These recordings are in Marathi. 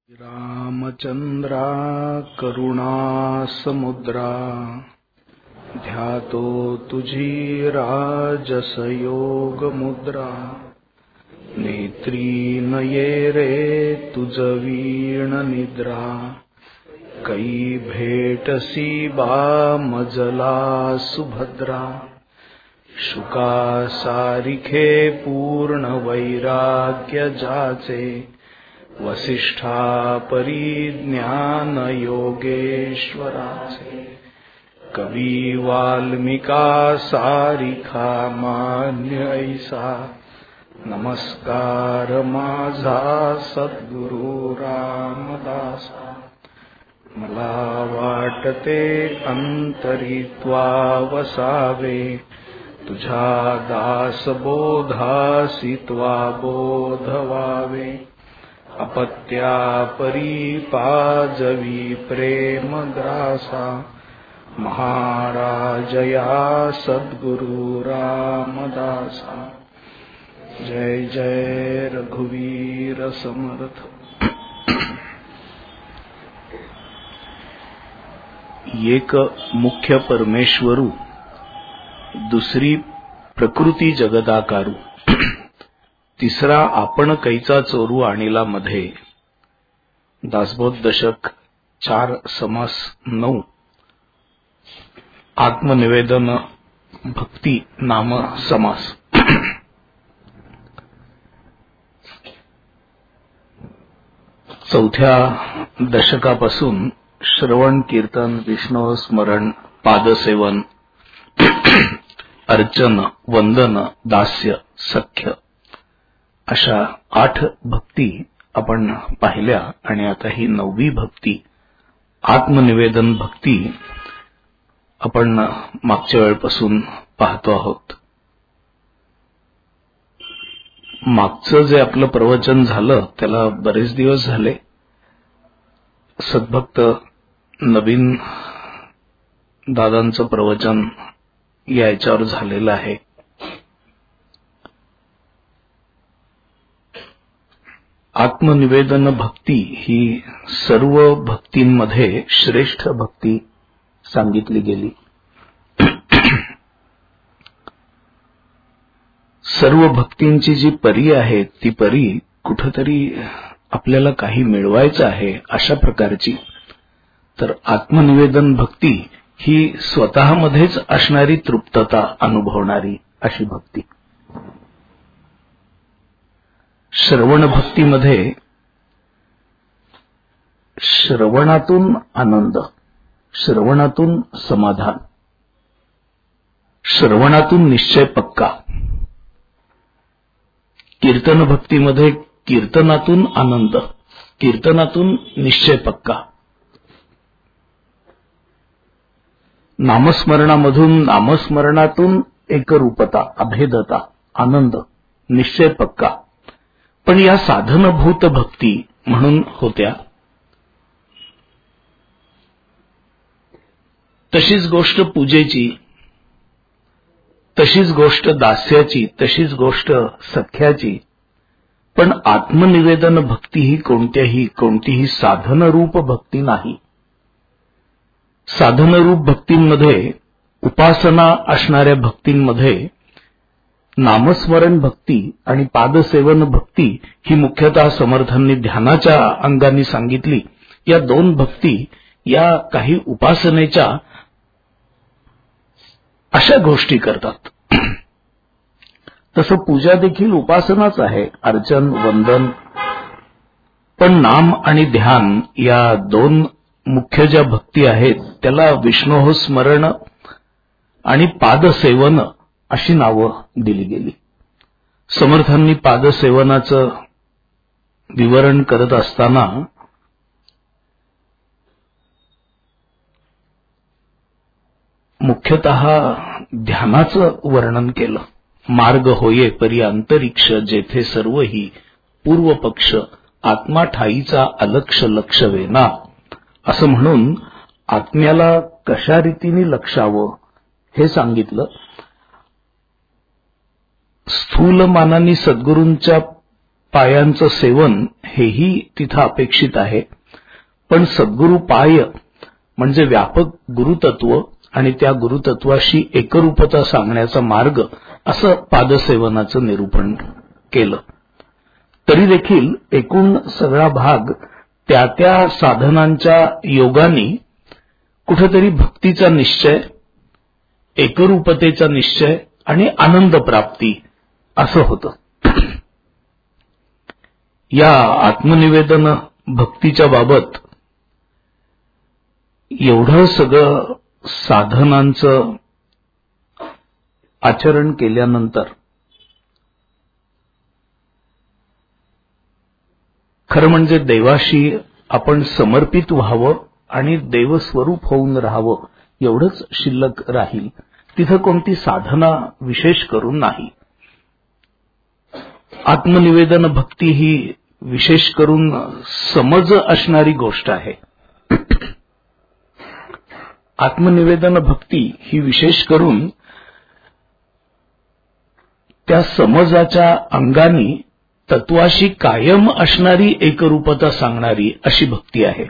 रामचंद्रा करुणासमुद्रा ध्यातो तुझी राजसयोग मुद्रा नेत्री नये रे तुझ वीण निद्रा कै भेटसी बा मजला सुभद्रा शुका सारिखे पूर्ण वैराग्य जाचे वसिष्ठा परिज्ञान योगेश्वराचे कवी वाल्मिका सारिखा मान्य ऐसा नमस्कार माझा सद्गुरु रामदासा मला वाटते अंतरित्वा वसावे तुझा दासबोधासी त्वा बोधवावे अपत्या परिपाजवी प्रेमग्रासा महाराजया सद्गुरु रामदासा जय जय रघुवीर समर्थ। एक मुख्य परमेश्वरू दुसरी प्रकृती जगदाकारू तिसरा आपण कैचा चोरू आणिला मध्ये दासबोध दशक 4 समास 9 आत्मनिवेदन भक्ती नाम समास। चौथ्या दशकापासून श्रवण कीर्तन विष्णू स्मरण पादसेवन अर्चन वंदन दास्य सख्य अशा 8 भक्ती आपण पाहिल्या आणि आता ही 9वी भक्ती आत्मनिवेदन भक्ती आपण मागच्या वेळेपासून पाहतो आहोत। मागचं जे आपलं प्रवचन झालं त्याला बरेच दिवस झाले। सद्भक्त नवीन दादांचं प्रवचन याच्यावर झालेलं आहे। आत्मनिवेदन भक्ती ही सर्व भक्तींमध्ये श्रेष्ठ भक्ती सांगितली गेली। सर्व भक्तींची जी परी आहे ती परी कुठेतरी आपल्याला काही मिळवायचं आहे अशा प्रकारची, तर आत्मनिवेदन भक्ती ही स्वतःमध्येच असणारी तृप्तता अनुभवणारी अशी भक्ती। श्रवण भक्तीमध्ये श्रवणातून आनंद, श्रवणातून समाधान, श्रवणातून निश्चय पक्का। कीर्तन भक्तीमध्ये कीर्तनातून आनंद, कीर्तनातून निश्चय पक्का। नामस्मरणामधून नामस्मरणातून एकरूपता, अभेदता, आनंद, निश्चय पक्का। पण या साधनभूत भक्ती म्हणून होत्या। तशीच गोष्ट पूजेची, तशीच गोष्ट दास्याची, तशीच गोष्ट सख्याची। पण आत्मनिवेदन भक्ती ही कोणतीही साधनरूप भक्ती नाही। साधनरूप भक्तींमध्ये, उपासना असणाऱ्या भक्तींमध्ये नामस्मरण भक्ती आणि पादसेवन भक्ती ही मुख्यतः समर्थांनी ध्यानाच्या अंगाने सांगितली। या 2 भक्ती या काही उपासनेच्या अशा गोष्टी करतात। तसं पूजा देखील उपासनाच आहे, अर्चन वंदन। पण नाम आणि ध्यान या 2 मुख्य ज्या भक्ती आहेत त्याला विष्णू स्मरण आणि पादसेवन अशी नावं दिली गेली। समर्थांनी पादसेवनाचं विवरण करत असताना मुख्यतः ध्यानाचं वर्णन केलं। मार्ग होये परी अंतरिक्ष जेथे सर्वही पूर्वपक्ष आत्मा ठाईचा अलक्ष लक्ष वेना असं म्हणून आत्म्याला कशा रीतीने लक्षावं हे सांगितलं। स्थूल मानाने सद्गुरूंच्या पायांचं सेवन हेही तिथं अपेक्षित आहे, पण सद्गुरु पाय म्हणजे व्यापक गुरुतत्व आणि त्या गुरुतत्वाशी एकरूपता सांगण्याचा मार्ग असं पादसेवनाचं निरूपण केलं. तरी देखील एकूण सगळा भाग त्या त्या साधनांच्या योगाने कुठेतरी भक्तीचा निश्चय, एकरूपतेचा निश्चय आणि आनंद प्राप्ती असं होतं. या आत्मनिवेदन भक्तीच्या बाबत एवढं सगळं साधनांचं आचरण केल्यानंतर खरं म्हणजे देवाशी आपण समर्पित व्हावं आणि देवस्वरूप होऊन राहावं एवढंच शिल्लक राहील. तिथं कोणती साधना विशेष करून नाही. आत्मनिवेदन भक्ती ही विशेष करून समज असणारी गोष्ट आहे. आत्मनिवेदन भक्ती ही विशेष करून त्या समजाच्या अंगानी तत्वाशी कायम असणारी एकरूपता सांगणारी अशी भक्ती आहे.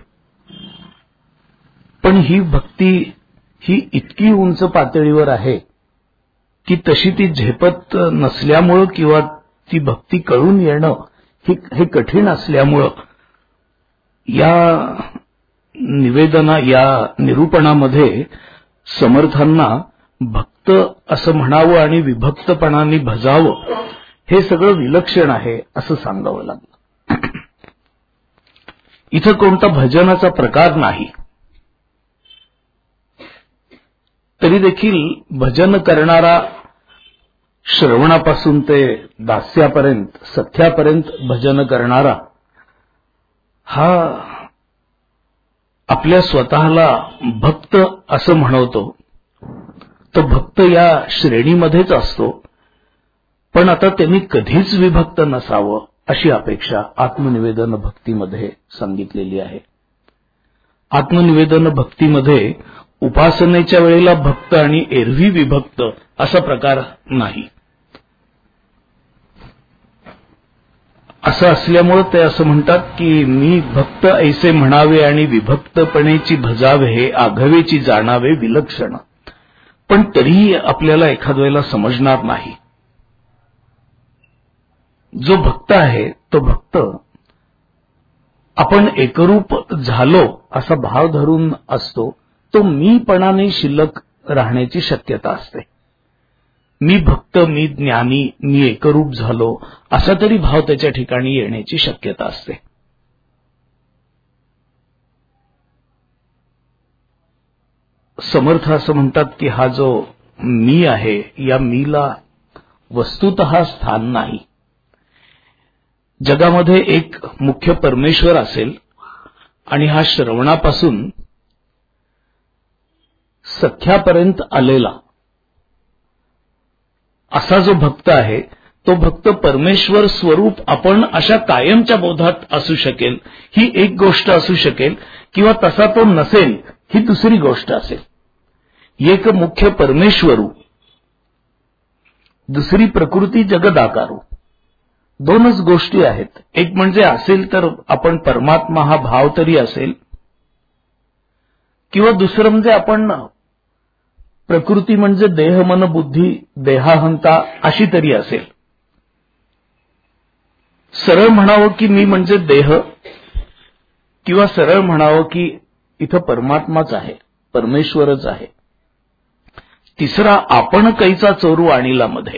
पण ही भक्ती ही इतकी उंच पातळीवर आहे की तशी ती झेपत नसल्यामुळं किंवा ती भक्ती कळून येणं हे कठीण असल्यामुळं या या निरूपणामध्ये समर्थांना भक्त असं म्हणावं आणि विभक्तपणाने भजावं हे सगळं विलक्षण आहे असं सांगावं लागलं. इथं कोणता भजनाचा प्रकार नाही. तरी देखील भजन करणारा श्रवणापासून ते दास्यापर्यंत, सख्यापर्यंत भजन करणारा हा आपल्या स्वतःला भक्त असं म्हणवतो. तो भक्त या श्रेणीमध्येच असतो, पण आता त्यांनी कधीच विभक्त नसावं अशी अपेक्षा आत्मनिवेदन भक्तीमध्ये सांगितलेली आहे. आत्मनिवेदन भक्तीमध्ये उपासनेच्या वेळेला भक्त आणि एरवी विभक्त असा प्रकार नाही. असं असल्यामुळे ते असं म्हणतात की मी भक्त ऐसे म्हणावे आणि विभक्तपणेची भजावे हे आघवेची जाणावे विलक्षण. पण तरीही आपल्याला एखाद वेळेला समजणार नाही. जो भक्त आहे तो भक्त आपण एकरूप झालो असा भाव धरून असतो. तो मीपणाने शिल्लक राहण्याची शक्यता असते. मी भक्त, मी ज्ञानी, मी एकरूप झालो असा तरी भाव त्याच्या ठिकाणी येण्याची शक्यता असते. समर्थ असं म्हणतात की हा जो मी आहे या मीला वस्तुतः स्थान नाही. जगामध्ये एक मुख्य परमेश्वर असेल आणि हा श्रवणापासून सख्यापर्यंत आलेला असा जो भक्त आहे तो भक्त परमेश्वर स्वरूप आपण अशा कायमच्या बोधात असू शकेल ही एक गोष्ट असू शकेल, किंवा तसा तो नसेल ही दुसरी गोष्ट असेल. एक मुख्य परमेश्वरू, दुसरी प्रकृती जगदाकारू, दोनच गोष्टी आहेत. एक म्हणजे असेल तर आपण परमात्मा हा भाव तरी असेल, किंवा दुसरं म्हणजे आपण प्रकृती म्हणजे देह मन बुद्धी देहाहंता अशी तरी असेल. सरळ म्हणावं की मी म्हणजे देह, किंवा सरळ म्हणावं की इथं परमात्माच आहे, परमेश्वरच आहे. तिसरा आपण कैचा चोरू आणीला मध्ये.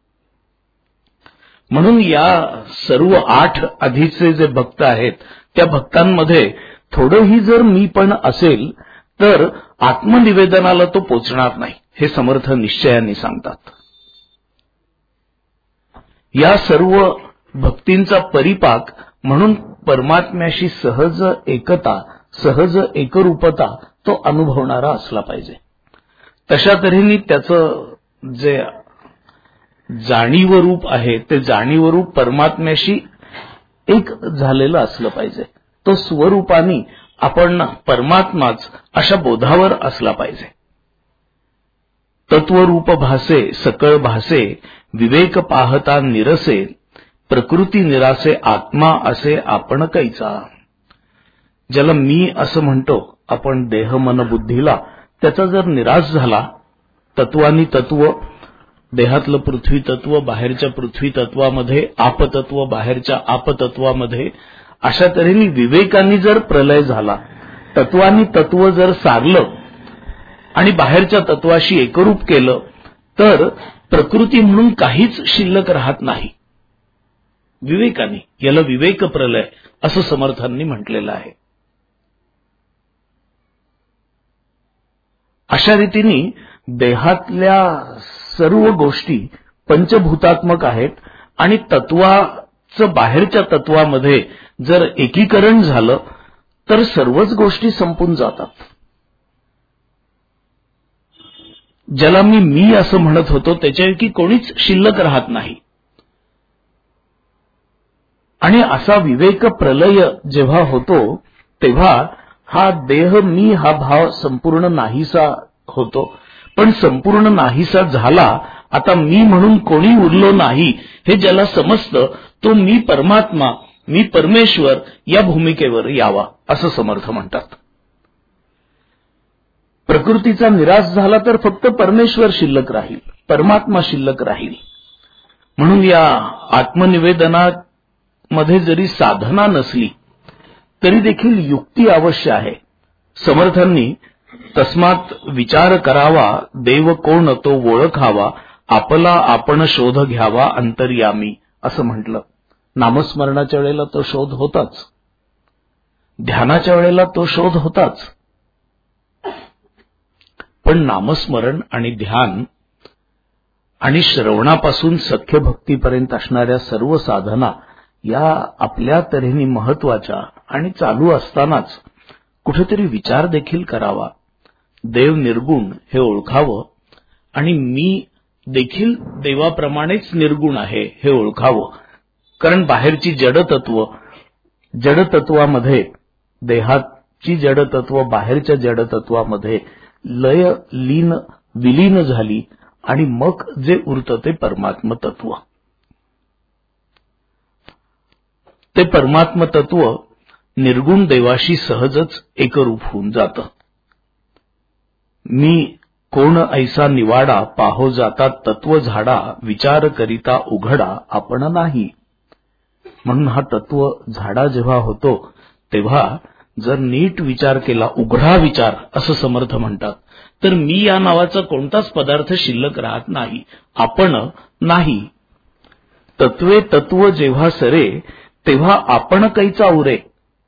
म्हणून या सर्व 8 आधीचे जे भक्त आहेत त्या भक्तांमध्ये थोडंही जर मी पण असेल तर आत्मनिवेदनाला तो पोचणार नाही, हे समर्थ निश्चयाने सांगतात. या सर्व भक्तींचा परिपाक म्हणून परमात्म्याशी सहज एकता, सहज एकरूपता तो अनुभवणारा असला पाहिजे. तशा तऱ्हेने त्याचं जे जाणीवरूप आहे ते जाणीवरूप परमात्म्याशी एक झालेलं असलं पाहिजे. तो स्वरूपाने आपण परमात्माच अशा बोधावर असला पाहिजे. तत्वरूप भासे सकळ भासे विवेक पाहता निरसे प्रकृती निरासे आत्मा असे आपण कैचा. ज्याला मी असं म्हणतो आपण देह मन बुद्धीला, त्याचा जर निराश झाला, तत्वानी तत्व, देहातलं पृथ्वी तत्व बाहेरच्या पृथ्वी तत्वामध्ये, आपतत्व बाहेरच्या आपतत्वामध्ये, अशा तऱ्हेने विवेकांनी जर प्रलय झाला, तत्वानी तत्व जर सारलं आणि बाहेरच्या तत्वाशी एकरूप केलं, तर प्रकृती म्हणून काहीच शिल्लक राहत नाही. विवेकानी, याला विवेक प्रलय असं समर्थांनी म्हटलेलं आहे. अशा रीतीने देहातल्या सर्व गोष्टी पंचभूतात्मक आहेत आणि तत्वाचं बाहेरच्या तत्वामध्ये जर एकीकरण झालं तर सर्वच गोष्टी संपून जातात. ज्याला मी असं म्हणत होतो त्याच्यापैकी कोणीच शिल्लक राहत नाही. आणि असा विवेक प्रलय जेव्हा होतो तेव्हा हा देह मी हा भाव संपूर्ण नाहीसा होतो. पण संपूर्ण नाहीसा झाला, आता मी म्हणून कोणी उरलो नाही हे ज्याला समजतं तो मी परमात्मा, मी परमेश्वर या भूमिकेवर यावा असं समर्थ म्हणतात. प्रकृतीचा निराश झाला तर फक्त परमेश्वर शिल्लक राहील, परमात्मा शिल्लक राहील. म्हणून या आत्मनिवेदनामध्ये जरी साधना नसली तरी देखील युक्ती अवश्य आहे. समर्थांनी तस्मात विचार करावा, देव कोण तो ओळखावा, आपला आपण शोध घ्यावा अंतर्यामी असं म्हटलं. नामस्मरणाच्या वेळेला तो शोध होताच, ध्यानाच्या वेळेला तो शोध होताच. पण नामस्मरण आणि ध्यान आणि श्रवणापासून सख्य भक्तीपर्यंत असणाऱ्या सर्व साधना या आपल्या तऱ्हेने महत्वाच्या आणि चालू असतानाच कुठेतरी विचार देखील करावा. देव निर्गुण हे ओळखावं आणि मी देखील देवाप्रमाणेच निर्गुण आहे हे ओळखावं. कारण बाहेरची जडतत्वामध्ये, देहाची जडतत्व बाहेरच्या जडतत्वामध्ये लय लीन विलीन झाली आणि मग जे उरतं ते परमात्म तत्व. ते परमात्म तत्व निर्गुण देवाशी सहजच एकरूप होऊन जातं. मी कोण ऐसा निवाडा, पाहो जाता तत्व झाडा, विचार करिता उघडा आपण नाही. म्हणून हा तत्व झाडा जेव्हा होतो तेव्हा जर नीट विचार केला, उघडा विचार असं समर्थ म्हणतात, तर मी या नावाचा कोणताच पदार्थ शिल्लक राहत नाही, आपण नाही. तत्वे तत्व जेव्हा सरे तेव्हा आपण कैचा उरे.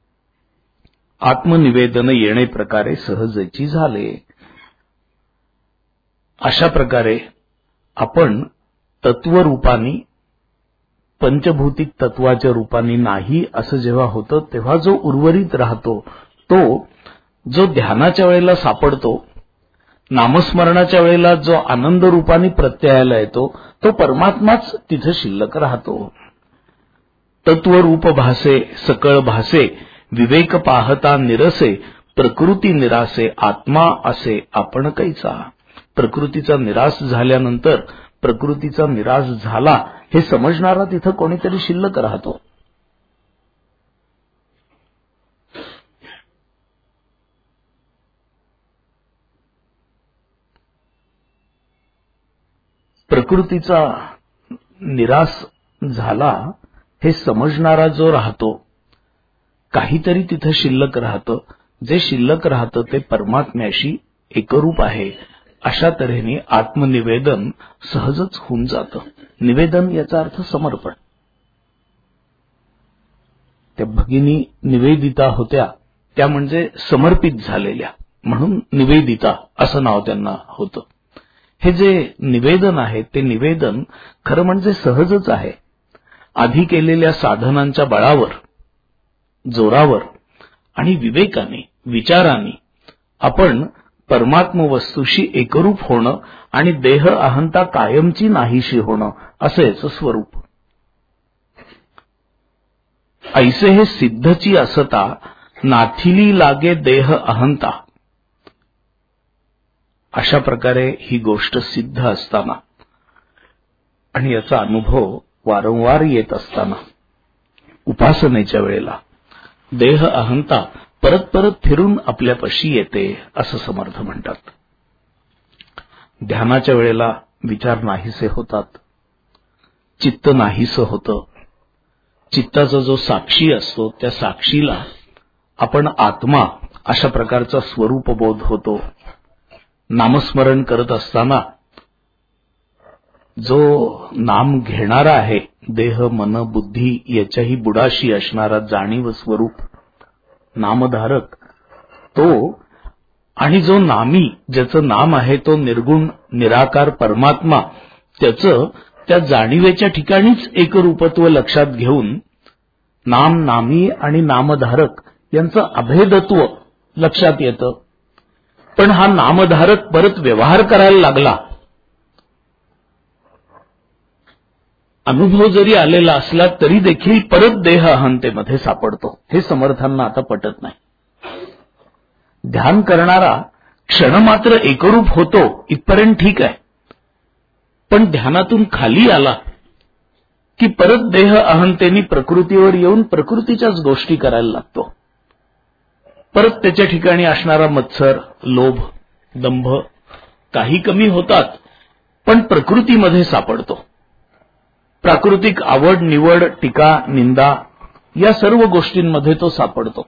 आत्मनिवेदन येणे प्रकारे सहजची झाले. अशा प्रकारे आपण तत्वरूपानी, पंचभौतिक तत्वाच्या रूपाने नाही असं जेव्हा होतं तेव्हा जो उर्वरित राहतो तो जो ध्यानाच्या वेळेला सापडतो, नामस्मरणाच्या वेळेला जो आनंद रूपाने प्रत्ययाला येतो तो परमात्माच तिथे शिल्लक राहतो. तत्वरूप भासे सकळ भासे, विवेक पाहता निरसे, प्रकृती निरासे आत्मा असे आपण कैचा. प्रकृतीचा निराश झाल्यानंतर प्रकृतीचा निराश झाला हे समजणारा तिथं कोणीतरी शिल्लक राहतो. प्रकृतीचा निराश झाला हे समजणारा जो राहतो, काहीतरी तिथं शिल्लक राहतं. जे शिल्लक राहतं ते परमात्म्याशी एकरूप आहे. अशा तऱ्हेने आत्मनिवेदन सहजच होऊन जातं. निवेदन याचा अर्थ समर्पण. त्या भगिनी निवेदिता होत्या, त्या म्हणजे समर्पित झालेल्या, म्हणून निवेदिता असं नाव त्यांना होतं. हे जे निवेदन आहे ते निवेदन खरं म्हणजे सहजच आहे. आधी केलेल्या साधनांच्या बळावर, जोरावर आणि विवेकाने, विचाराने आपण परमात्म वस्तूशी एकरूप होणं आणि देह अहंता कायमची नाहीशी होणं असेच स्वरूप. ऐसे हे सिद्धची असता, नाथिली लागे देह अहंता. अशा प्रकारे ही गोष्ट सिद्ध असताना आणि याचा अनुभव वारंवार येत असताना उपासनेच्या वेळेला देह अहंता परत परत फिरून आपल्यापाशी येते असं समर्थ म्हणतात. ध्यानाच्या वेळेला विचार नाहीसे होतात, चित्त नाहीसं होतं. चित्ताचा जो साक्षी असतो त्या साक्षीला आपण आत्मा अशा प्रकारचा स्वरूपबोध होतो. नामस्मरण करत असताना जो नाम घेणारा आहे, देह मन बुद्धी याच्याही बुडाशी असणारा जाणीव स्वरूप नामधारक तो, आणि जो नामी ज्याचं नाम आहे तो निर्गुण निराकार परमात्मा, त्याचं त्या जाणीवेच्या ठिकाणीच एकरूपत्व लक्षात घेऊन नाम नामी आणि नामधारक यांचं अभेदत्व लक्षात येतं. पण हा नामधारक परत व्यवहार करायला लागला, अनुभव जरी आलेला असला तरी देखील परत देह अहंतेमध्ये सापडतो. हे समर्थांना आता पटत नाही. ध्यान करणारा क्षणमात्र एकरूप होतो इथपर्यंत ठीक आहे, पण ध्यानातून खाली आला की परत देह अहंतेनी प्रकृतीवर येऊन प्रकृतीच्याच गोष्टी करायला लागतो. परत त्याच्या ठिकाणी असणारा मत्सर, लोभ, दंभ काही कमी होतात, पण प्रकृतीमध्ये सापडतो. प्राकृतिक आवड निवड, टीका निंदा या सर्व गोष्टींमध्ये तो सापडतो.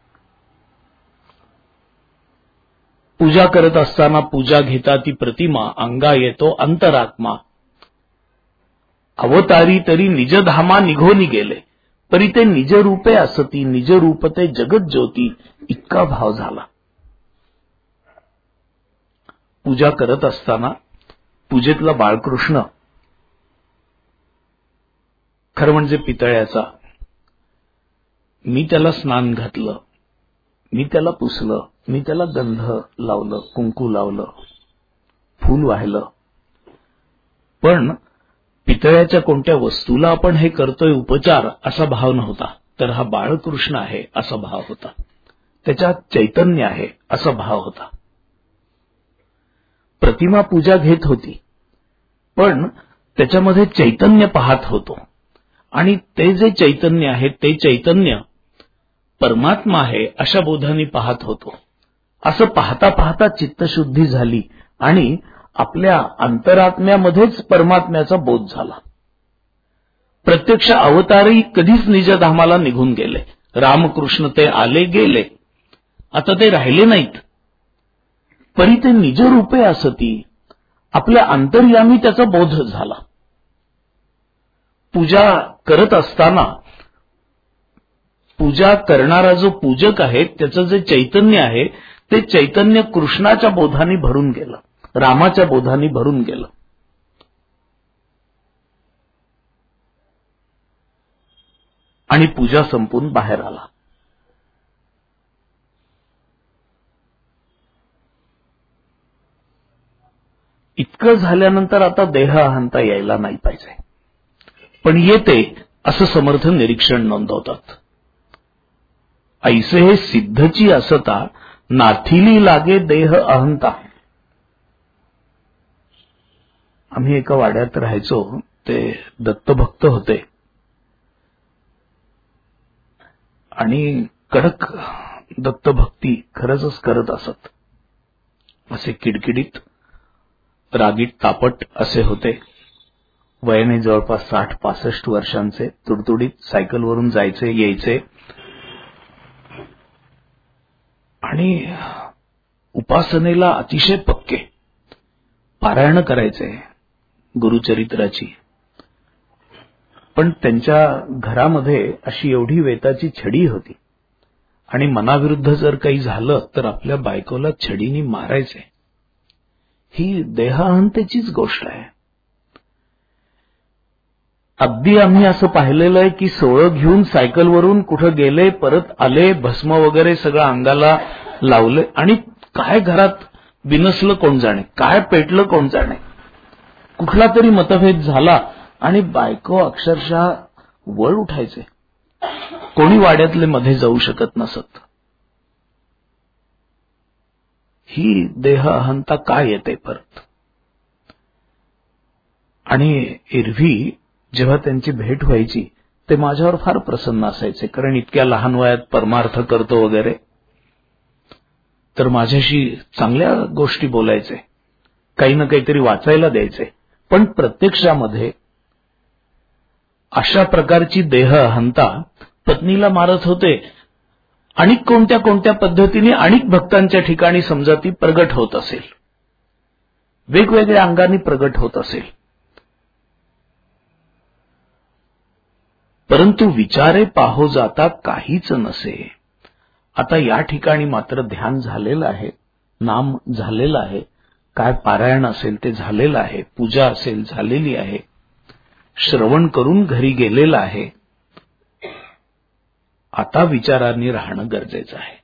पूजा करत असताना पूजा घेता ती प्रतिमा, अंगा येतो अंतरात्मा. अवतारी तरी निजधामा निघोनी गेले, परी ते निजरूपे असती, निजरूपते जगत ज्योती, इतका भाव झाला. पूजा करत असताना पूजेतला बाळकृष्ण, खरं म्हणजे पितळ्याचा, मी त्याला स्नान घातलं, मी त्याला पुसलं, मी त्याला गंध लावलं, कुंकू लावलं, फूल वाहिलं, पण पितळ्याच्या कोणत्या वस्तूला आपण हे करतोय उपचार असा भाव नव्हता. तर हा बाळकृष्ण आहे असा भाव होता, त्याच्यात चैतन्य आहे असा भाव होता. प्रतिमा पूजा घेत होती, पण त्याच्यामध्ये चैतन्य पाहत होतो, आणि ते जे चैतन्य आहे ते चैतन्य परमात्मा आहे अशा बोधाने पाहत होतो. असं पाहता पाहता चित्तशुद्धी झाली आणि आपल्या अंतरात्म्यामध्येच परमात्म्याचा बोध झाला. प्रत्यक्ष अवतारही कधीच निजधामाला निघून गेले. रामकृष्ण ते आले गेले, आता ते राहिले नाहीत, परी ते निजरूपे असती, आपल्या अंतर्यामी त्याचा बोध झाला. पूजा करत असताना पूजा करणारा जो पूजक आहे त्याचं जे चैतन्य आहे ते चैतन्य कृष्णाच्या बोधाने भरून गेलं, रामाच्या बोधाने भरून गेलं. आणि पूजा संपून बाहेर आला. इतकं झाल्यानंतर आता देह अहंता यायला नाही पाहिजे, पण येते असं समर्थ निरीक्षण नोंदवतात. ऐसे हे सिद्धची असता, नाथिली लागे देह अहंता. आम्ही एका वाड्यात राहायचो, ते दत्तभक्त होते आणि कडक दत्तभक्ती खरंच करत असत. असे किडकिडीत रागीट तापट असे होते. वयाने जवळपास 60-65 वर्षांचे, तुडतुडीत सायकलवरून जायचे यायचे आणि उपासनेला अतिशय पक्के. पारायण करायचे गुरुचरित्राची, पण त्यांच्या घरामध्ये अशी एवढी वेताची छडी होती आणि मनाविरुद्ध जर काही झालं तर आपल्या बायकोला छडीने मारायचे. ही देहाहंतेचीच गोष्ट आहे. अगदी आम्ही असं पाहिलेलं आहे की सोळं घेऊन सायकलवरून कुठं गेले, परत आले, भस्म वगैरे सगळं अंगाला लावले, आणि काय घरात बिनसलं कोण जाणे, काय पेटलं कोण जाणे, कुठला तरी मतभेद झाला आणि बायको अक्षरशः वळ उठायचे. कोणी वाड्यातले मध्ये जाऊ शकत नसत. ही देह अहंता काय येते परत. आणि एरवी जेव्हा त्यांची भेट व्हायची ते माझ्यावर फार प्रसन्न असायचे, कारण इतक्या लहान वयात परमार्थ करतो वगैरे. तर माझ्याशी चांगल्या गोष्टी बोलायचे, काही ना काहीतरी वाचायला द्यायचे. पण प्रत्यक्षामध्ये अशा प्रकारची देहअहंता पत्नीला मारत होते. आणि कोणत्या कोणत्या पद्धतीने अनेक भक्तांच्या ठिकाणी समजा ती प्रगट होत असेल, वेगवेगळ्या अंगाने प्रगट होत असेल. परंतु विचारे पाहो जाता काहीच नसे. आता या ठिकाणी मात्र ध्यान झालेलं आहे, नाम झालेलं आहे, काय पारायण असेल ते झालेलं आहे, पूजा असेल झालेली आहे, श्रवण करून घरी गेलेलं आहे. आता विचारांनी राहणं गरजेचं आहे.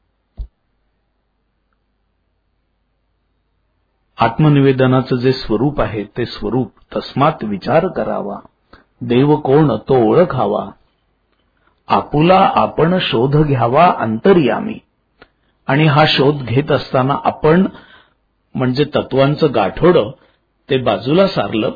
आत्मनिवेदनाचं जे स्वरूप आहे ते स्वरूप तस्मात विचार करावा, देव कोण तो ओळखावा, आपुला आपण शोध घ्यावा अंतर्यामी. आणि हा शोध घेत असताना आपण म्हणजे तत्वांचं गाठोडं ते बाजूला सारलं.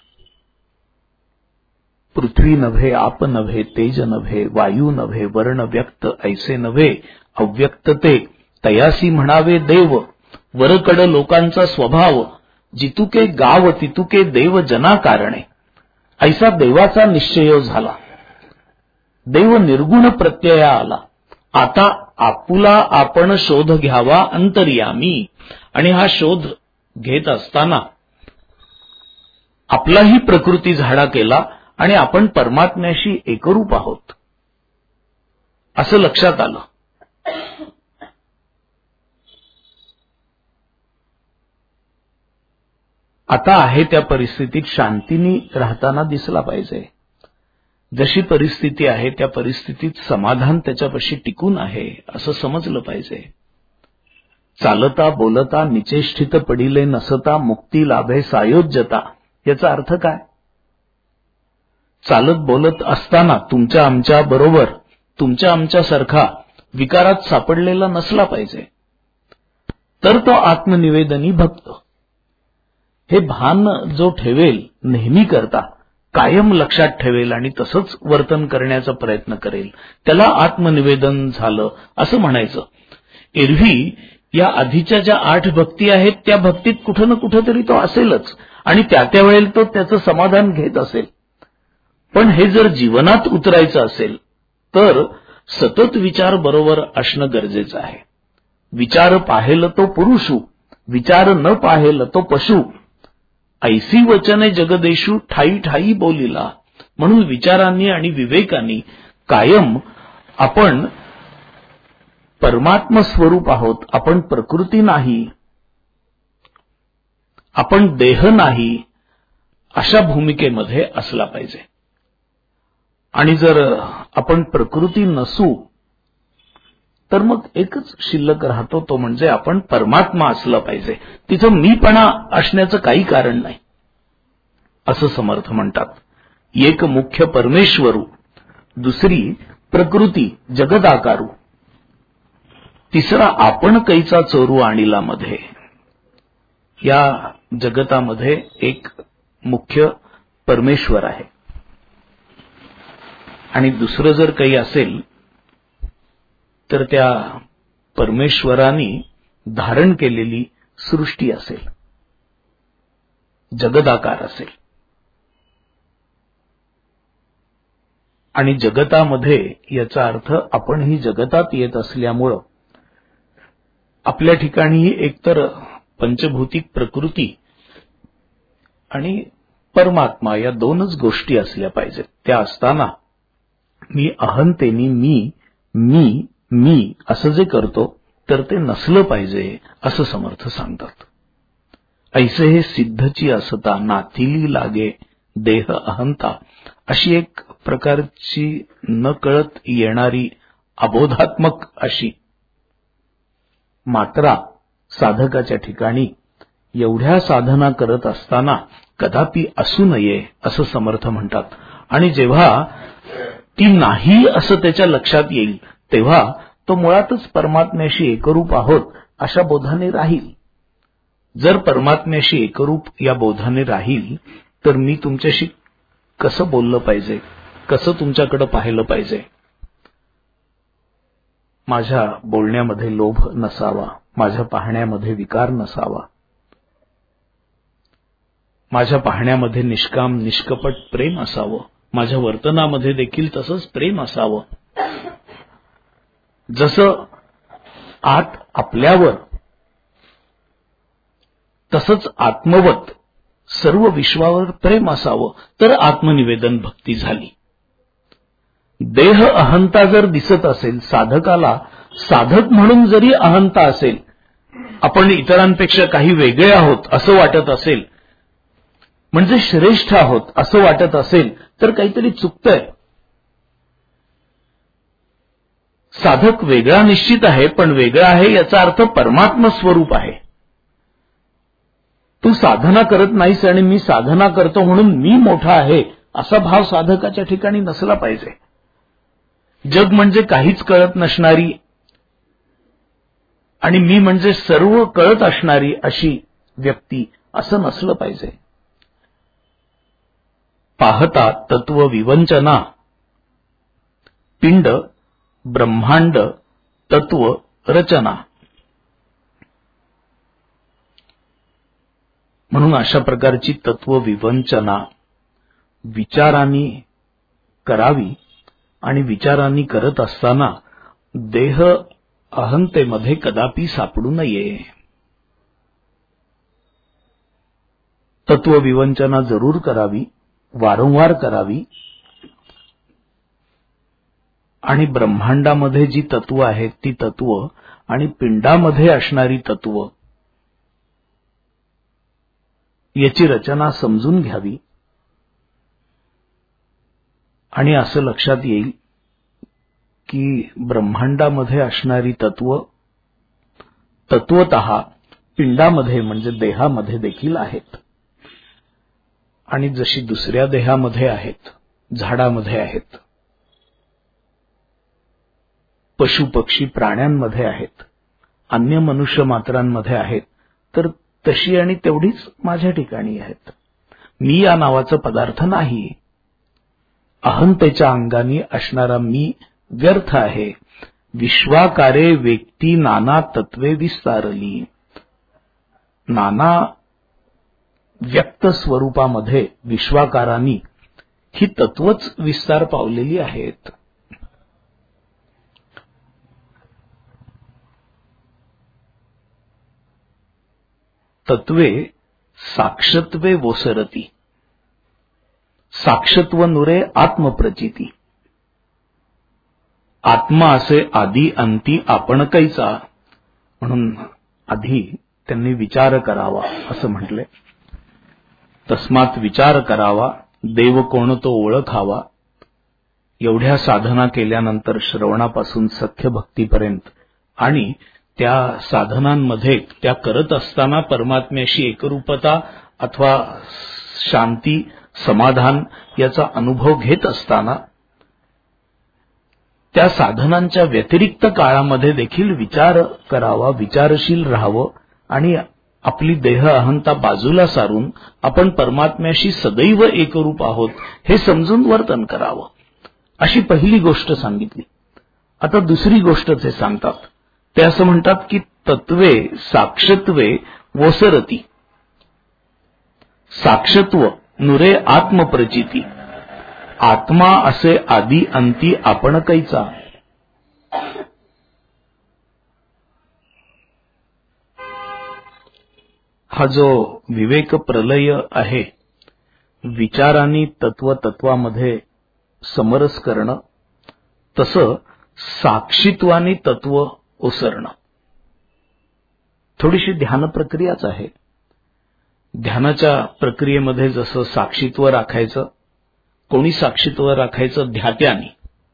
पृथ्वी नव्हे, आप नव्हे, तेज नव्हे, वायू नव्हे, वर्ण व्यक्त ऐसे नव्हे, अव्यक्त ते तयासी म्हणावे देव. वरकड लोकांचा स्वभाव, जितुके गाव तितुके देव जना कारणे. ऐसा देवाचा निश्चय झाला, देव निर्गुण प्रत्यया आला. आता आपुला आपण शोध घ्यावा अंतर्यामी. आणि हा शोध घेत असताना आपलाही प्रकृती झाडा केला आणि आपण परमात्म्याशी एकरूप आहोत असं लक्षात आलं. आता आहे त्या परिस्थितीत शांतीने राहताना दिसला पाहिजे. जशी परिस्थिती आहे त्या परिस्थितीत समाधान त्याच्यापाशी टिकून आहे असं समजलं पाहिजे. चालता बोलता निचेष्टित पडिले नसता, मुक्ती लाभे सायोज्यता. याचा अर्थ काय? चालत बोलत असताना तुमच्या आमच्या बरोबर, तुमच्या आमच्यासारखा विकारात सापडलेला नसला पाहिजे, तर तो आत्मनिवेदनी भक्त. हे भान जो ठेवेल, नेहमी करता कायम लक्षात ठेवेल आणि तसंच वर्तन करण्याचा प्रयत्न करेल, त्याला आत्मनिवेदन झालं असं म्हणायचं. एरवी या आधीच्या ज्या 8 भक्ती आहेत त्या भक्तीत कुठं ना कुठंतरी तो असेलच आणि त्या वेळेला तो त्याचं समाधान घेत असेल. पण हे जर जीवनात उतरायचं असेल तर सतत विचार बरोबर असणं गरजेचं आहे. विचार पाहेल तो पुरुषू, विचार न पाहेल तो पशु. ऐसी वचने जगदेशू ठाई ठाई बोलिला. म्हणून विचारांनी आणि विवेकांनी कायम आपण परमात्म स्वरूप आहोत, आपण प्रकृती नाही, आपण देह नाही, अशा भूमिकेमध्ये असला पाहिजे. आणि जर आपण प्रकृती नसू तर मग एकच शिल्लक राहतो, तो म्हणजे आपण परमात्मा असलं पाहिजे. तिथं मीपणा असण्याचं काही कारण नाही असं समर्थ म्हणतात. एक मुख्य परमेश्वरू, दुसरी प्रकृती जगदाकारू, तिसरा आपण कैचा चोरू आणिला मध्ये. या जगतामध्ये एक मुख्य परमेश्वर आहे आणि दुसरं जर काही असेल तर त्या परमेश्वराने धारण केलेली सृष्टी असेल, जगदाकार असेल. आणि जगतामध्ये याचा अर्थ आपणही जगतात येत असल्यामुळं आपल्या ठिकाणीही एकतर पंचभौतिक प्रकृती आणि परमात्मा या 2च गोष्टी असल्या पाहिजेत. त्या असताना मी अहंतेनी मी असं जे करतो तर ते नसलं पाहिजे असं समर्थ सांगतात. ऐसे हे सिद्धची असता नाथिली लागे देह अहंता. अशी एक प्रकारची न कळत येणारी अबोधात्मक अशी मात्रा साधकाच्या ठिकाणी एवढ्या साधना करत असताना कदापि असू नये असं समर्थ म्हणतात. आणि जेव्हा ती नाही असं त्याच्या लक्षात येईल तेव्हा तो मुळातच परमात्म्याशी एकरूप आहोत अशा बोधाने राहील. जर परमात्म्याशी एकरूप या बोधाने राहील तर मी तुमच्याशी कसं बोललं पाहिजे, कसं तुमच्याकडे पाहिलं पाहिजे. माझ्या बोलण्यामध्ये लोभ नसावा, माझ्या पाहण्यामध्ये विकार नसावा, माझ्या पाहण्यामध्ये निष्काम निष्कपट प्रेम असावं, माझ्या वर्तनामध्ये देखील तसंच प्रेम असावं. जसं आत आपल्यावर तसंच आत्मवत सर्व विश्वावर प्रेम असावं, तर आत्मनिवेदन भक्ती झाली. देह अहंता जर दिसत असेल, साधकाला साधक म्हणून जरी अहंता असेल, आपण इतरांपेक्षा काही वेगळे आहोत असं वाटत असेल, म्हणजे श्रेष्ठ आहोत असं वाटत असेल, तर काहीतरी चुकतंय. साधक वेगळा निश्चित आहे, पण वेगळा आहे याचा अर्थ परमात्म स्वरूप आहे. तू साधना करत नाहीस आणि मी साधना करतो म्हणून मी मोठा आहे असा भाव साधकाच्या ठिकाणी नसला पाहिजे. जग म्हणजे काहीच कळत नसणारी आणि मी म्हणजे सर्व कळत असणारी अशी व्यक्ती असं नसलं पाहिजे. पाहता तत्व विवंचना, पिंड ब्रह्मांड तत्व रचना. म्हणून अशा प्रकारची तत्व विवंचना विचारांनी करावी आणि विचारांनी करत असताना देह अहंतेमध्ये कदापि सापडू नये. तत्व विवंचना जरूर करावी, वारंवार करावी. आणि ब्रह्मांडामध्ये जी तत्व आहेत ती तत्व आणि पिंडामध्ये असणारी तत्व याची रचना समजून घ्यावी. आणि असं लक्षात येईल की ब्रह्मांडामध्ये असणारी तत्व तत्वतः पिंडामध्ये म्हणजे देहामध्ये देखील आहेत. आणि जशी दुसऱ्या देहामध्ये आहेत, झाडामध्ये आहेत, पशु पक्षी प्राण्यांमध्ये आहेत, अन्य मनुष्य मात्रांमध्ये आहेत, तर तशी आणि तेवढीच माझ्या ठिकाणी आहेत. मी या नावाचा पदार्थ नाही. अहंतेच्या अंगाने असणारा मी व्यर्थ आहे. विश्वाकारे व्यक्ती नाना तत्वे विस्तारली. नाना व्यक्त स्वरूपामध्ये विश्वाकारांनी ही तत्वच विस्तार पावलेली आहेत. तत्वे साक्षत्वे वोसरती, साक्षत्व नुरे आत्मप्रचिती. आत्मा असे आदी अंती आपण कैचा, म्हणून आधी त्यांनी विचार करावा असं म्हटले. तस्मात विचार करावा, देव कोण तो ओळखावा. एवढ्या साधना केल्यानंतर श्रवणापासून सख्य भक्तीपर्यंत आणि त्या साधनांमध्ये त्या करत असताना परमात्म्याशी एकरूपता अथवा शांती समाधान याचा अनुभव घेत असताना त्या साधनांच्या व्यतिरिक्त काळामध्ये देखील विचार करावा, विचारशील राहावं आणि आपली देह अहंता बाजूला सारून आपण परमात्म्याशी सदैव एकरूप आहोत हे समजून वर्तन करावं. अशी पहिली गोष्ट सांगितली. आता दुसरी गोष्ट ते सांगतात. ते असं म्हणतात की तत्वे साक्षत्वे वोसरती, साक्षत्व नुरे आत्मप्रचिती. आत्मा असे आदी अंती आपण कैचा. हा जो विवेक प्रलय आहे, विचारांनी तत्वामध्ये समरस करणं, तसं साक्षीत्वाने तत्व ओसरणं. थोडीशी ध्यान प्रक्रियाच आहे. ध्यानाच्या प्रक्रियेमध्ये जसं साक्षीत्व राखायचं, कोणी साक्षीत्व राखायचं ध्यात्याने.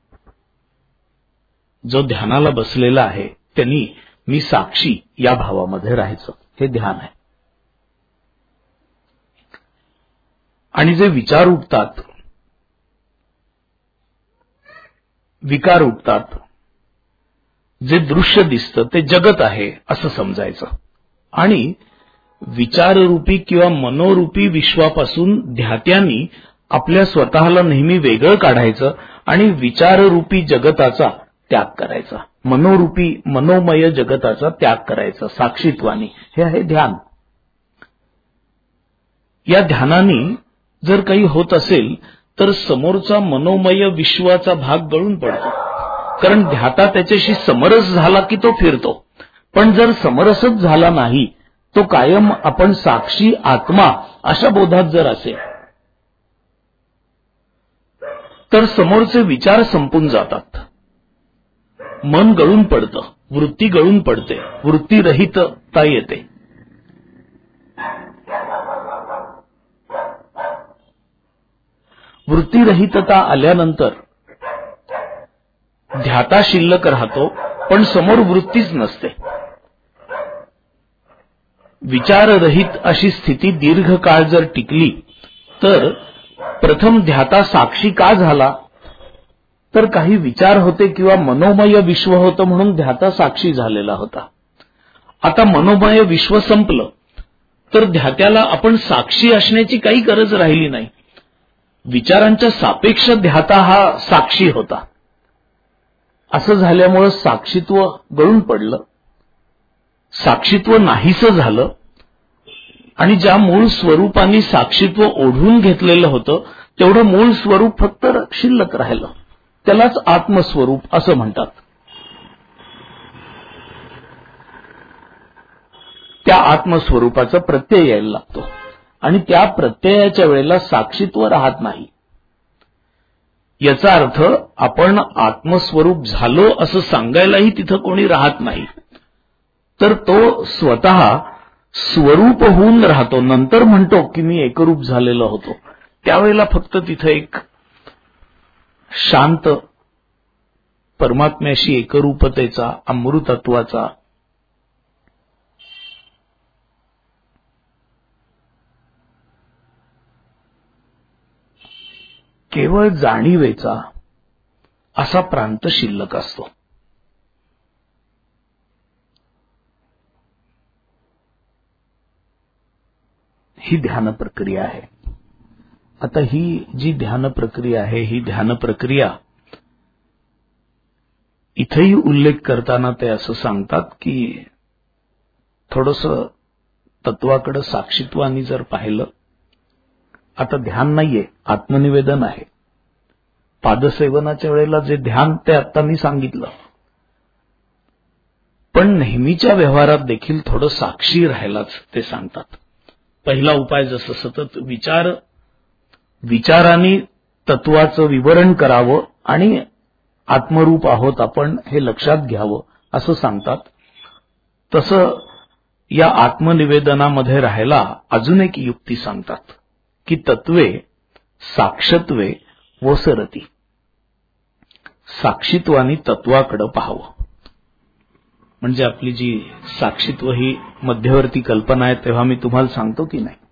जो ध्यानाला बसलेला आहे त्यांनी मी साक्षी या भावामध्ये राहायचं, हे ध्यान आहे. आणि जे विचार उठतात, विकार उठतात, जे दृश्य दिसतं ते जगत आहे असं समजायचं. आणि विचाररूपी किंवा मनोरूपी विश्वापासून ध्यात्यांनी आपल्या स्वतःला नेहमी वेगळं काढायचं आणि विचाररूपी जगताचा त्याग करायचा, मनोमय जगताचा त्याग करायचा साक्षीत्वानी. हे आहे ध्यान. या ध्यानाने जर काही होत असेल तर समोरचा मनोमय विश्वाचा भाग गळून पडतो. कारण ध्याता त्याच्याशी समरस झाला की तो फिरतो. पण जर समरसच झाला नाही, तो कायम आपण साक्षी आत्मा अशा बोधात जर असेल तर समोरचे विचार संपून जातात, मन गळून पडतं, वृत्ती गळून पडते, वृत्तीरहितता येते. वृत्तीरहितता आल्यानंतर ध्याता शिल्लक राहतो, पण समोर वृत्तीच नसते. विचाररहित अशी स्थिती दीर्घकाळ जर टिकली तर प्रथम ध्याता साक्षी का झाला, तर काही विचार होते किंवा मनोमय विश्व होतं म्हणून ध्याता साक्षी झालेला होता. आता मनोमय विश्व संपलं तर ध्यात्याला आपण साक्षी असण्याची काही गरज राहिली नाही. विचारांच्या सापेक्ष ध्याता हा साक्षी होता. असं झाल्यामुळे साक्षीत्व गळून पडलं, साक्षीत्व नाहीसं झालं आणि ज्या मूळ स्वरूपाने साक्षीत्व ओढून घेतलेलं होतं तेवढं मूळ स्वरूप फक्त शिल्लक राहिलं. त्यालाच आत्मस्वरूप असं म्हणतात. त्या आत्मस्वरूपाचा प्रत्यय यायला लागतो आणि त्या प्रत्ययाच्या वेळेला साक्षीत्व राहत नाही. याचा अर्थ आपण आत्मस्वरूप झालो असं सांगायलाही तिथं कोणी राहत नाही, तर तो स्वतः स्वरूप होऊन राहतो. नंतर म्हणतो की मी एकरूप झालेलो होतो, त्यावेळेला फक्त तिथं एक शांत परमात्म्याशी एकरूपतेचा, अमृतत्वाचा केवळ जाणीवेचा असा प्रांत शिल्लक असतो. ही ध्यान प्रक्रिया आहे. आता ही जी ध्यान प्रक्रिया आहे, ही ध्यान प्रक्रिया इथेही उल्लेख करताना ते असं सांगतात की थोडंसं तत्वाकडे साक्षीत्वानी जर पाहिलं, आता ध्यान नाहीये, आत्मनिवेदन आहे. पादसेवनाच्या वेळेला जे ध्यान ते आता मी सांगितलं, पण नेहमीच्या व्यवहारात देखील थोडं साक्षी राहायलाच ते सांगतात. पहिला उपाय जसं सतत विचारांनी तत्वाचं विवरण करावं आणि आत्मरूप आहोत आपण हे लक्षात घ्यावं असं सांगतात. तसं या आत्मनिवेदनामध्ये राहायला अजून एक युक्ती सांगतात की तत्वे साक्षत्वे वसरती. साक्षीत्वानी तत्वाकडे पाहावं. म्हणजे आपली जी साक्षीत्व ही मध्यवर्ती कल्पना आहे, तेव्हा मी तुम्हाला सांगतो की नाही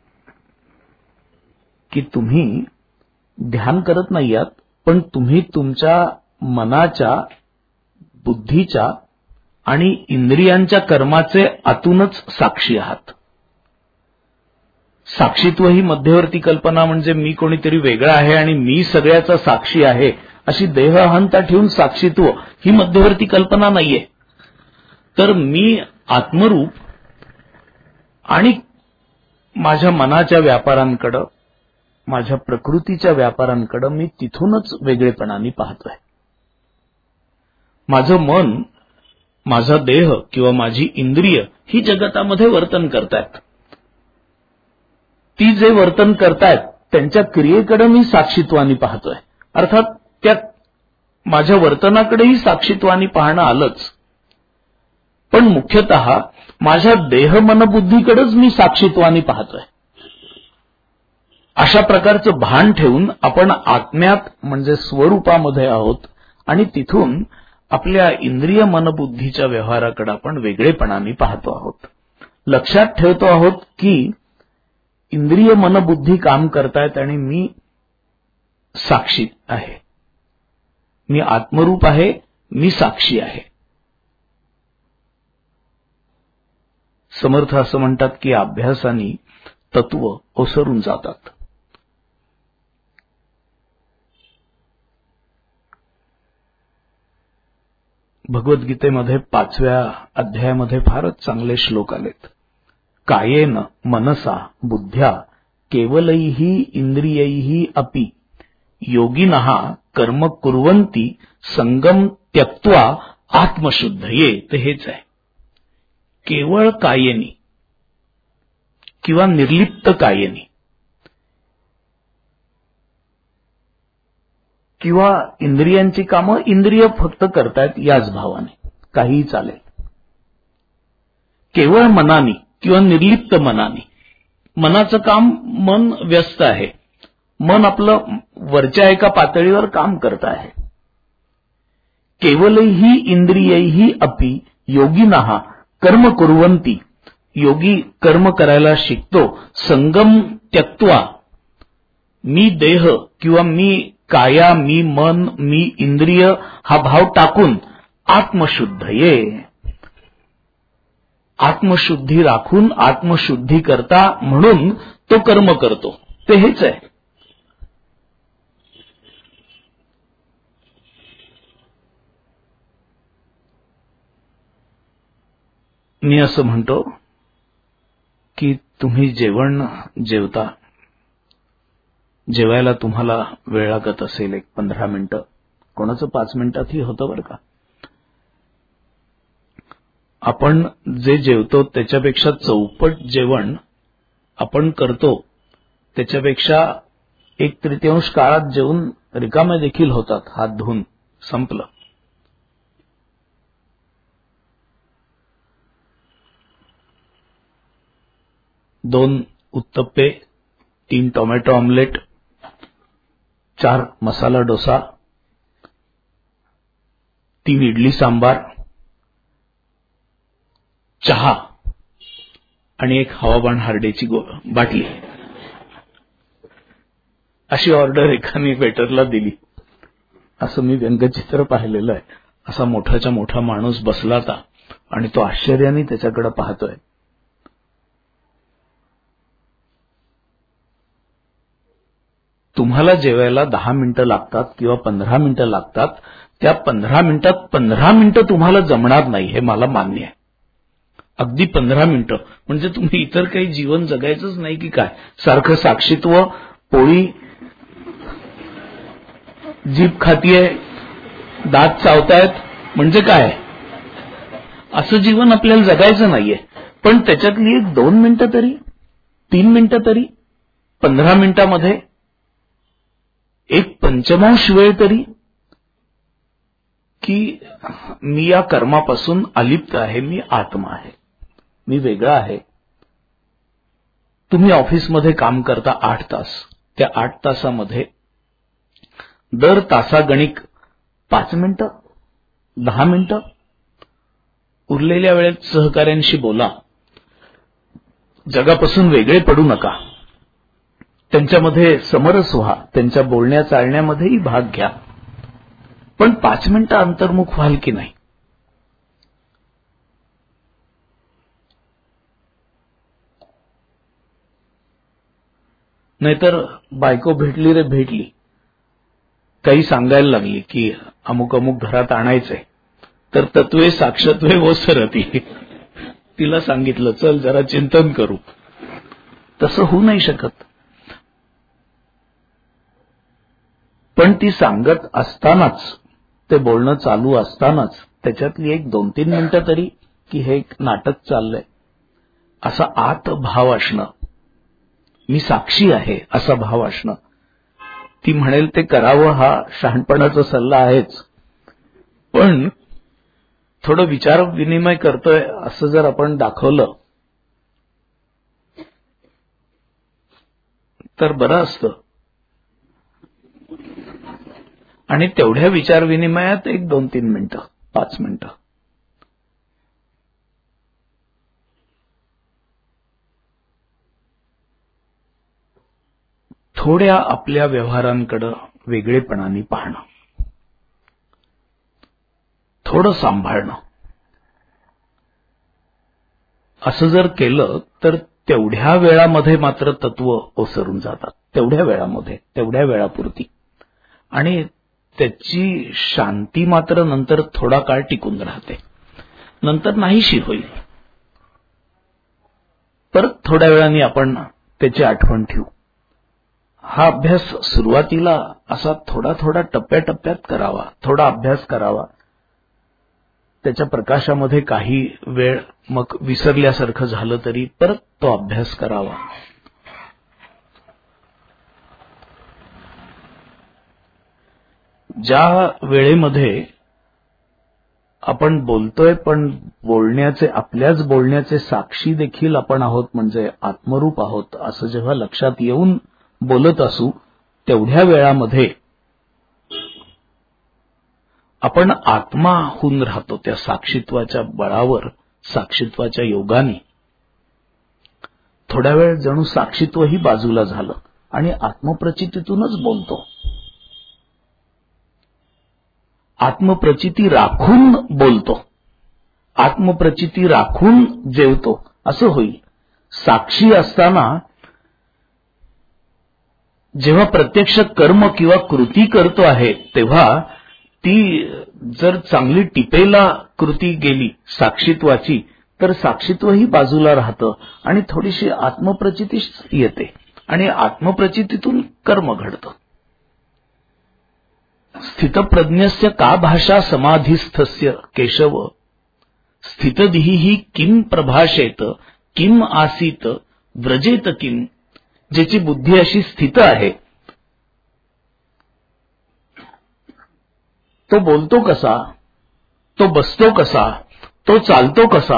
की तुम्ही ध्यान करत नाही आहात, पण तुम्ही तुमच्या मनाच्या, बुद्धीच्या आणि इंद्रियांच्या कर्माचे आतूनच साक्षी आहात. साक्षीत्व ही मध्यवर्ती कल्पना म्हणजे मी कोणीतरी वेगळा आहे आणि मी सगळ्याचा साक्षी आहे अशी देहअहंता ठेवून साक्षीत्व ही मध्यवर्ती कल्पना नाहीये. तर मी आत्मरूप आणि माझ्या मनाच्या व्यापारांकडे, माझ्या प्रकृतीच्या व्यापारांकडे मी तिथूनच वेगळेपणाने पाहतोय. माझं मन, माझा देह किंवा माझी इंद्रिय ही जगतामध्ये वर्तन करतायत. ती जे वर्तन करतायत त्यांच्या क्रियेकडे मी साक्षीत्वानी पाहतोय. अर्थात त्या माझ्या वर्तनाकडेही साक्षीत्वानी पाहणं आलंच, पण मुख्यतः माझ्या देह मनबुद्धीकडेच मी साक्षीत्वानी पाहतोय. अशा प्रकारचं भान ठेवून आपण आत्म्यात म्हणजे स्वरूपामध्ये आहोत आणि तिथून आपल्या इंद्रिय मनबुद्धीच्या व्यवहाराकडे आपण वेगळेपणाने पाहतो आहोत. लक्षात ठेवतो आहोत की इंद्रिय मनबुद्धी काम करतायत आणि मी साक्षी आहे, मी आत्मरूप आहे, मी साक्षी आहे. समर्थ असं म्हणतात की अभ्यासाने तत्व ओसरून जातात. भगवद्गीतेमध्ये 5व्या अध्यायामध्ये फारच चांगले श्लोक आलेत. कायेन मनसा बुद्ध्या केवलैहि इंद्रियैहि अपि योगिनः कर्म कुर्वन्ति संगम त्यक्त्वा आत्मशुद्धये. ते हेच आहे. केवळ कायेनी किंवा निर्लिप्त कायेनी किंवा इंद्रियांची कामं इंद्रिय फक्त करतायत याच भावाने काहीही चालेल. केवळ मनानी किंवा निर्लिप्त मनानी, मनाचं काम, मन व्यस्त आहे, मन आपलं वरच्या एका पातळीवर काम करत आहे. केवलैहि इंद्रियैहि अपि योगिनः कर्म कुर्वन्ति. योगी कर्म करायला शिकतो. संगम त्यक्त्वा, मी देह किंवा मी काया, मी मन, मी इंद्रिय हा भाव टाकून आत्मशुद्धये, आत्मशुद्धी राखून आत्मशुद्धी करता म्हणून तो कर्म करतो. ते हेच आहे. मी असं म्हणतो की तुम्ही जेवण जेवता, जेवायला तुम्हाला वेळ लागत असेल 15 मिनिटं, कोणाचं 5 मिनिटातही होतं बरं का. आपण जे जेवतो त्याच्यापेक्षा चौपट जेवण आपण करतो, त्याच्यापेक्षा 1/3 काळात जेवून रिकामे देखील होतात, हात धुवून संपलं. दोन उत्तप्पे, 3 टोमॅटो ऑमलेट, 4 मसाला डोसा, 3 इडली सांबार, चहा आणि 1 हवाबाण हार्डेची बाटली, अशी ऑर्डर एकाने वेटरला दिली. असं मी व्यंगचित्र पाहिलेलं आहे. असा मोठाच्या मोठा माणूस बसला होता आणि तो आश्चर्याने त्याच्याकडे पाहतोय. तुम्हाला जेवायला 10 मिनिटं लागतात किंवा 15 मिनिटं लागतात, त्या 15 मिनिटात 15 मिनिटं तुम्हाला जमणार नाही, हे मला मान्य आहे. अगदी 15 मिनिटं म्हणजे तुम्ही इतर काही जीवन जगायचंच नाही की काय? सारखं साक्षीत्व, पोळी, जीभ खातीये, दात चावतायत म्हणजे काय? असं जीवन आपल्याला जगायचं नाहीये. पण त्याच्यातली 2 मिनिटं तरी, 3 मिनिटं तरी, 15 मिनिटामध्ये 1/5 वेळ तरी, की मी या कर्मापासून अलिप्त आहे, मी आत्मा आहे, मी वेगळा आहे. तुम्ही ऑफिसमध्ये काम करता 8 तास, त्या 8 तासामध्ये दर तासागणिक 5 मिनिटं, 10 मिनिटं, उरलेल्या वेळेत सहकाऱ्यांशी बोला. जगापासून वेगळे पडू नका, त्यांच्यामध्ये समरस व्हा, त्यांच्या बोलण्या चालण्यामध्येही भाग घ्या. पण 5 मिनिटं अंतर्मुख व्हाल की नाही? नाहीतर बायको भेटली रे भेटली, काही सांगायला लागली की अमुक अमुक घरात आणायचंय, तर तत्वे साक्षत्वे व सरती, तिला सांगितलं चल जरा चिंतन करू. तसं होऊ नाही शकत. पण ती सांगत असतानाच, ते बोलणं चालू असतानाच त्याच्यातली 1-2-3 मिनिटं तरी, की हे एक नाटक चाललंय असा आत भाव असणं, मी साक्षी आहे असा भाव असणं. ती म्हणेल ते करावं हा शहाणपणाचा सल्ला आहेच, पण थोडं विचार विनिमय करतोय असं जर आपण दाखवलं तर बरं असतं. आणि तेवढ्या विचार विनिमयात 1-2-3 मिनिटं, 5 मिनिटं, थोड्या आपल्या व्यवहारांकडे वेगळेपणाने पाहणं, थोडं सांभाळणं. असं जर केलं तर तेवढ्या वेळामध्ये मात्र तत्व ओसरून जातात, तेवढ्या वेळामध्ये, तेवढ्या वेळापुरती. आणि त्याची शांती मात्र नंतर थोडा काळ टिकून राहते, नंतर नाहीशी होईल. परत थोड्या वेळाने आपण त्याची आठवण ठेवू. हा अभ्यास सुरुवातीला असा थोडा थोडा टप्प्याटप्प्यात करावा, थोडा अभ्यास करावा. त्याच्या प्रकाशामध्ये काही वेळ मग विसरल्यासारखं झालं तरी परत तो अभ्यास करावा. ज्या वेळेमध्ये आपण बोलतोय पण आपल्याच बोलण्याचे साक्षी देखील आपण आहोत, म्हणजे आत्मरूप आहोत, असं जेव्हा लक्षात येऊन बोलत असू तेवढ्या वेळामध्ये आपण आत्मा होऊन राहतो. त्या साक्षीत्वाच्या बळावर, साक्षीत्वाच्या योगाने थोड्या वेळ जणू साक्षीत्वही बाजूला झालं आणि आत्मप्रचितीतूनच बोलतो. आत्मप्रचिती राखून बोलतो, आत्मप्रचिती राखून जेवतो, असं होईल. साक्षी असताना जेव्हा प्रत्यक्ष कर्म किंवा कृती करतो आहे तेव्हा ती जर चांगली टिपेला कृती गेली साक्षीत्वाची तर साक्षीत्वही बाजूला राहतं आणि थोडीशी आत्मप्रचिती येते आणि आत्मप्रचितीतून कर्म घडतं. स्थितप्रज्ञस्य का भाषा समाधिस्थस्य केशव स्थितदिहि किम प्रभाषेत किम आसीत व्रजेत किम. ज्याची बुद्धी अशी स्थित आहे तो बोलतो कसा, तो बसतो कसा, तो चालतो कसा.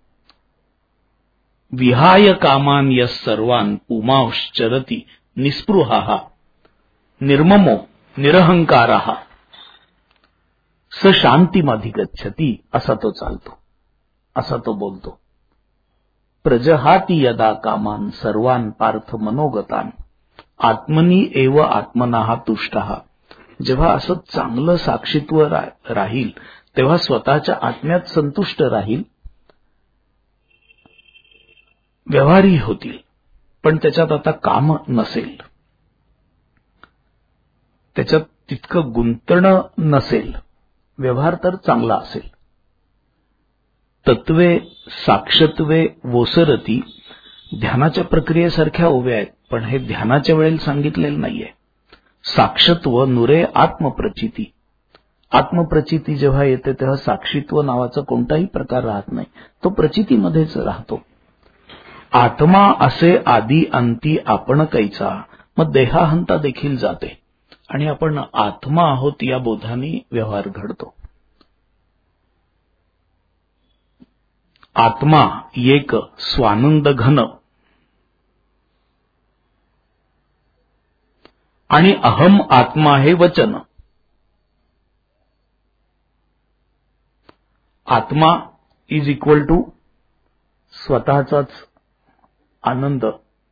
विहाय कामान यस सर्वान पुमांश्चरति निस्पृहा निर्ममो निरहंकाराः स शांतिमधिगच्छति. असा तो चालतो, असा तो बोलतो. प्रजहाती यदा कामान सर्वान पार्थ मनोगतान आत्मनी एव आत्मनाः तुष्टः. जेव्हा असं चांगलं साक्षीत्व राहील तेव्हा स्वतःच्या आत्म्यात संतुष्ट राहील. व्यवहारही होतील पण त्याच्यात आता काम नसेल, त्याच्यात तितकं गुंतणं नसेल. व्यवहार तर चांगला असेल. तत्वे साक्षत्वे वोसरती ध्यानाच्या प्रक्रियेसारख्या उभ्या आहेत, पण हे ध्यानाच्या वेळेला सांगितलेलं नाहीये. साक्षत्व नुरे आत्मप्रचिती. आत्मप्रचिती जेव्हा येते तेव्हा साक्षीत्व नावाचा कोणताही प्रकार राहत नाही, तो प्रचितीमध्येच राहतो. आत्मा असे आदी अंती आपण कैचा. मग देहाहंता देखील जाते आणि आपण आत्मा आहोत या बोधाने व्यवहार घडतो. आत्मा एक स्वानंद घन आणि अहम आत्मा हे वचन. आत्मा इज इक्वल टू स्वतःचाच आनंद,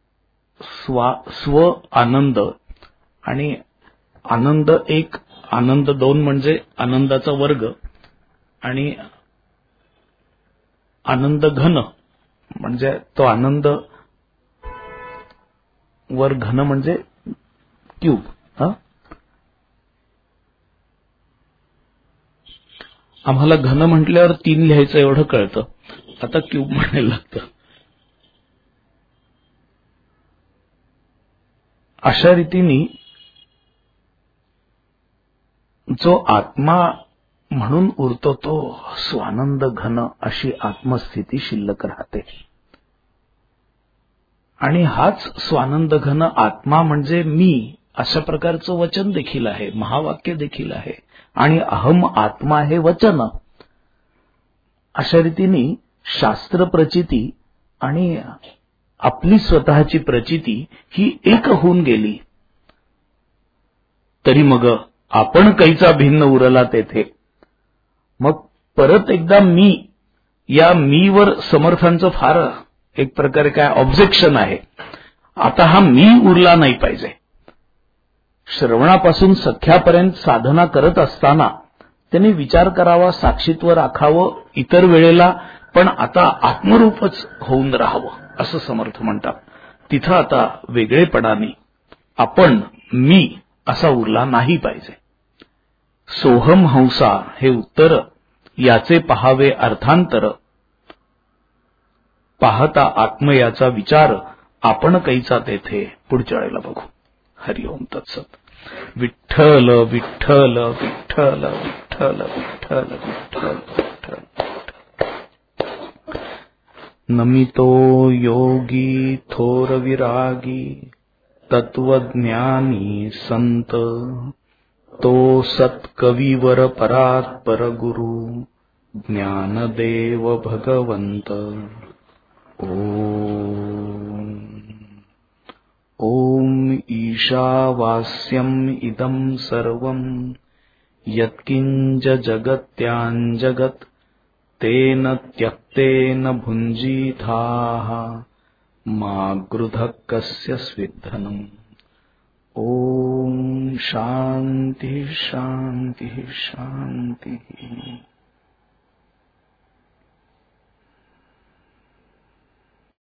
स्व आनंद, आणि आनंद एक, आनंद दोन म्हणजे आनंदाचा वर्ग, आणि आनंद घन म्हणजे तो आनंद वर घन म्हणजे क्यूब. आम्हाला घन म्हटल्यावर 3 लिहायचं एवढं कळतं, आता क्यूब म्हणायला लागतं. अशा रीतीने जो आत्मा म्हणून उरतो तो स्वानंद घन अशी आत्मस्थिती शिल्लक राहते. आणि हाच स्वानंद घन आत्मा म्हणजे मी अशा प्रकारचं वचन देखील आहे, महावाक्य देखील आहे, आणि अहम आत्मा हे वचन. अशा रीतीने शास्त्र प्रचिती आणि आपली स्वतःची प्रचिती ही एक होऊन गेली तरी मग आपण कैचा भिन्न उरला तेथे. मग परत एकदा मी, या मीवर समर्थांचं फार एक प्रकारे काय ऑब्जेक्शन आहे. आता हा मी उरला नाही पाहिजे. श्रवणापासून सख्यापर्यंत साधना करत असताना त्यांनी विचार करावा, साक्षीत्व राखावं इतर वेळेला, पण आता आत्मरूपच होऊन राहावं असं समर्थ म्हणतात. तिथं आता वेगळेपणाने आपण मी असा उरला नाही पाहिजे. सोहम हंसा हे उत्तर, याचे पहावे अर्थांतर. पाहता आत्मयाचा विचार, आपण कैचा तेथे. पुढच्या वेळेला बघू. हरिओम तत्सत. विठ्ठल विठ्ठल विठ्ठल विठ्ठल विठ्ठल विठ्ठल विठ्ठल. नमितो योगी थोर विरागी, तत्वज्ञानी संत, तो सत्कविवर परात्पर गुरु, ज्ञानदेव भगवंत. ओम ईशावास्यम् इदं सर्वं, यत्किंच जगत्याञ्जगत्, तेन त्यक्तेन भुञ्जीथाः, मा गृधः कस्य स्विद्धनम्. ओम शांति शांति शांति.